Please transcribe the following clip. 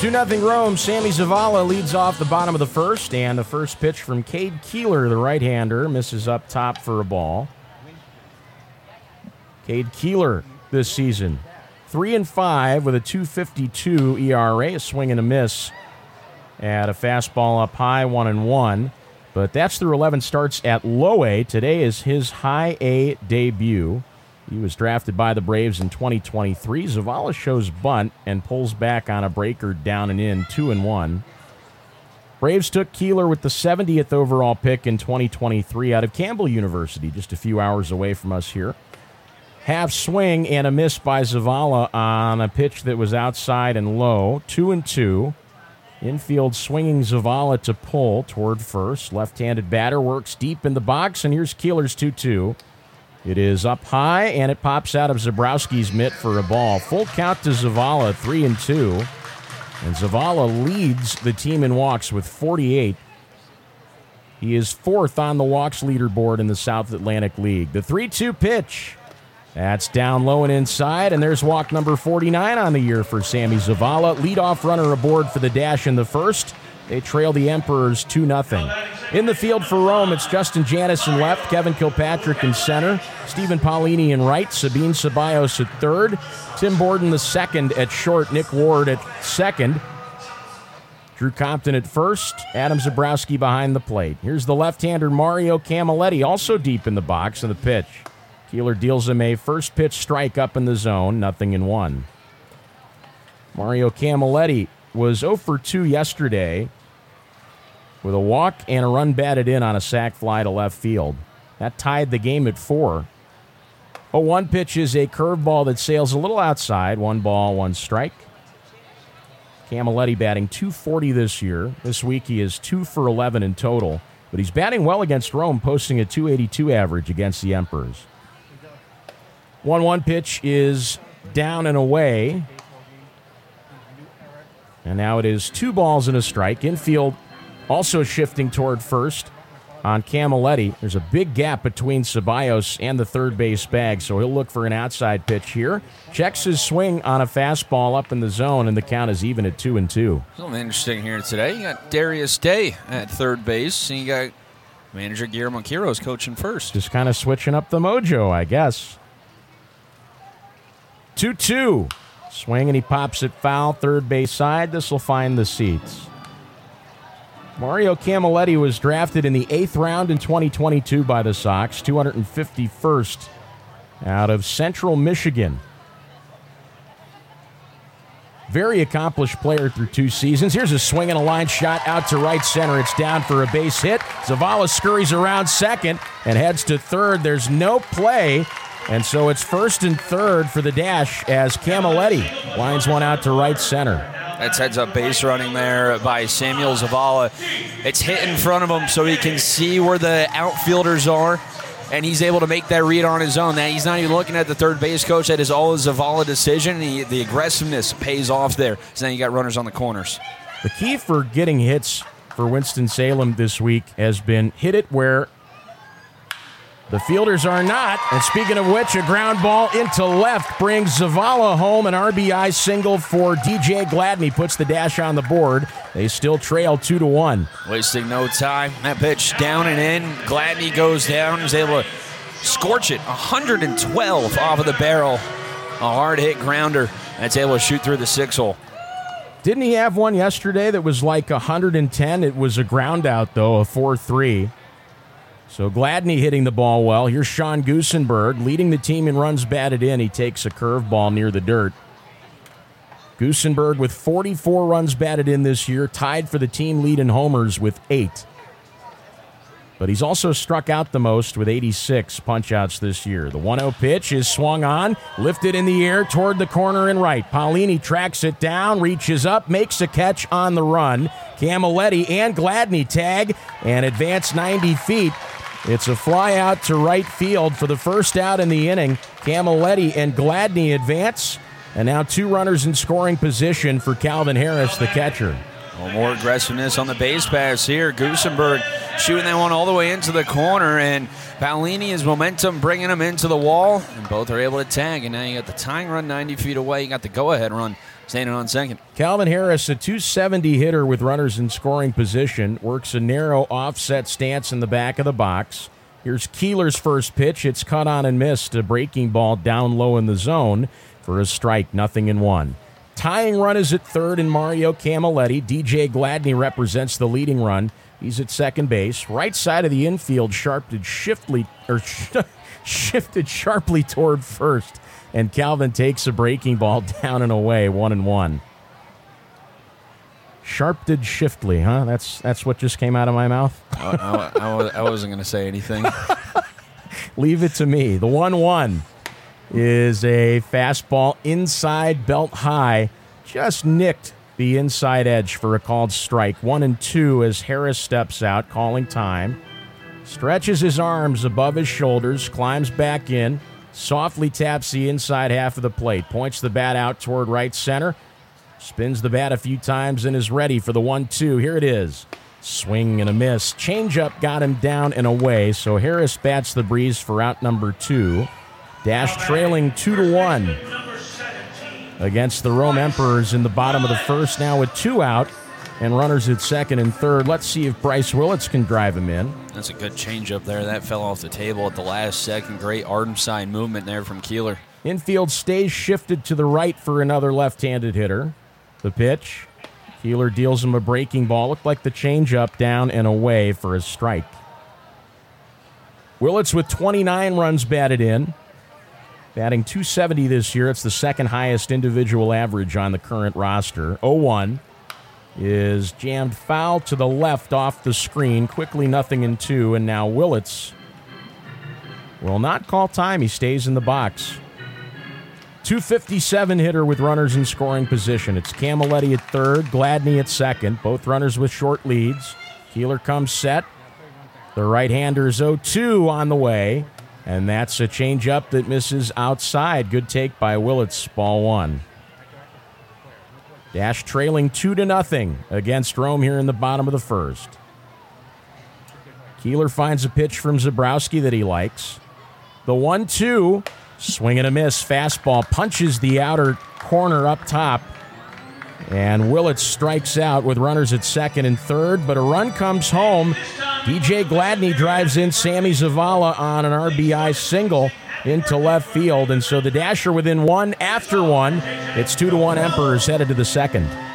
2-0 Rome. Sammy Zavala leads off the bottom of the first, and the first pitch from Cade Keeler, the right-hander, misses up top for a ball. Cade Keeler this season, 3-5 with a 2.52 ERA, a swing and a miss at a fastball up high, 1-1. But that's through 11 starts at low A. Today is his high A debut. He was drafted by the Braves in 2023. Zavala shows bunt and pulls back on a breaker down and in, 2-1. Braves took Keeler with the 70th overall pick in 2023 out of Campbell University, just a few hours away from us here. Half swing and a miss by Zavala on a pitch that was outside and low, 2-2. Infield swinging Zavala to pull toward first. Left-handed batter works deep in the box, and here's Keeler's 2-2. It is up high, and it pops out of Zabrowski's mitt for a ball. Full count to Zavala, 3-2. And Zavala leads the team in walks with 48. He is fourth on the walks leaderboard in the South Atlantic League. The 3-2 pitch. That's down low and inside, and there's walk number 49 on the year for Sammy Zavala. Leadoff runner aboard for the dash in the first. They trail the Emperors 2-0. In the field for Rome, it's Justin Janis in left, Kevin Kilpatrick in center, Stephen Paulini in right, Sabine Ceballos at third, Tim Borden the second at short, Nick Ward at second, Drew Compton at first, Adam Zabrowski behind the plate. Here's the left-hander Mario Camilletti, also deep in the box, and the pitch. Keeler deals him a first pitch strike up in the zone, 0-1. Mario Camilletti was 0 for 2 yesterday with a walk and a run batted in on a sac fly to left field. That tied the game at 4. 0-1 pitch is a curveball that sails a little outside. 1 ball, 1 strike. Camilletti batting .240 this year. This week he is 2 for 11 in total. But he's batting well against Rome, posting a .282 average against the Emperors. 1-1 pitch is down and away. And now it is 2 balls and a strike. Infield also shifting toward first on Camilletti. There's a big gap between Ceballos and the third base bag, so he'll look for an outside pitch here. Checks his swing on a fastball up in the zone, and the count is even at 2-2. Something interesting here today. You got Darius Day at third base, and you got manager Guillermo Quiroz coaching first. Just kind of switching up the mojo, I guess. 2-2. Swing, and he pops it foul, third base side. This will find the seats. Mario Camilletti was drafted in the 8th round in 2022 by the Sox, 251st out of Central Michigan. Very accomplished player through 2 seasons. Here's a swing and a line shot out to right center. It's down for a base hit. Zavala scurries around second and heads to third. There's no play. And so it's first and third for the dash as Camilletti lines one out to right center. That's heads-up base running there by Samuel Zavala. It's hit in front of him so he can see where the outfielders are, and he's able to make that read on his own. Now, he's not even looking at the third base coach. That is all a Zavala decision, and the aggressiveness pays off there. So now you got runners on the corners. The key for getting hits for Winston-Salem this week has been hit it where the fielders are not. And speaking of which, a ground ball into left brings Zavala home. An RBI single for DJ Gladney puts the dash on the board. They still trail 2-1. Wasting no time. That pitch down and in. Gladney goes down. He's able to scorch it. 112 off of the barrel. A hard hit grounder. That's able to shoot through the 6-hole. Didn't he have one yesterday that was like 110? It was a ground out, though, a 4-3. So Gladney hitting the ball well. Here's Sean Goosenberg leading the team in runs batted in. He takes a curveball near the dirt. Goosenberg with 44 runs batted in this year, tied for the team lead in homers with 8. But he's also struck out the most with 86 punch-outs this year. The 1-0 pitch is swung on, lifted in the air toward the corner and right. Paulini tracks it down, reaches up, makes a catch on the run. Camilletti and Gladney tag and advance 90 feet. It's a fly out to right field for the first out in the inning. Camilletti and Gladney advance, and now 2 runners in scoring position for Calvin Harris, the catcher. More aggressiveness on the base pass here. Goosenberg shooting that one all the way into the corner, and Paolini's momentum bringing him into the wall, and both are able to tag, and now you got the tying run 90 feet away. You got the go-ahead run standing on second. Calvin Harris, a .270 hitter with runners in scoring position, works a narrow offset stance in the back of the box. Here's Keeler's first pitch. It's cut on and missed. A breaking ball down low in the zone for a strike, 0-1. Tying run is at third in Mario Camilletti. DJ Gladney represents the leading run. He's at second base. Right side of the infield shifted sharply toward first, and Calvin takes a breaking ball down and away, 1-1. Sharpted shiftly, huh? That's what just came out of my mouth. I wasn't going to say anything. Leave it to me. The 1-1 is a fastball inside belt high. Just nicked the inside edge for a called strike. 1-2 as Harris steps out, calling time. Stretches his arms above his shoulders, climbs back in, softly taps the inside half of the plate, points the bat out toward right center, spins the bat a few times and is ready for the 1-2. Here it is. Swing and a miss. Changeup got him down and away, so Harris bats the breeze for out number 2. Dash trailing 2-1 against the Rome Emperors in the bottom of the first, now with 2 out and runners at second and third. Let's see if Bryce Willits can drive him in. That's a good changeup there. That fell off the table at the last second. Great arm side movement there from Keeler. Infield stays shifted to the right for another left-handed hitter. The pitch. Keeler deals him a breaking ball. Looked like the changeup down and away for a strike. Willits with 29 runs batted in. Batting .270 this year. It's the second highest individual average on the current roster. 0-1 is jammed foul to the left off the screen. Quickly 0-2, and now Willits will not call time. He stays in the box. .257 hitter with runners in scoring position. It's Camilletti at third, Gladney at second. Both runners with short leads. Keeler comes set. The right-hander's 0-2 on the way. And that's a changeup that misses outside. Good take by Willits, ball 1. Dash trailing 2-0 against Rome here in the bottom of the first. Keeler finds a pitch from Zabrowski that he likes. The 1-2, swing and a miss. Fastball punches the outer corner up top. And Willits strikes out with runners at second and third, but a run comes home. DJ Gladney drives in Sammy Zavala on an RBI single into left field, and so the Dasher within 1 after 1. It's 2-1 Emperors headed to the second.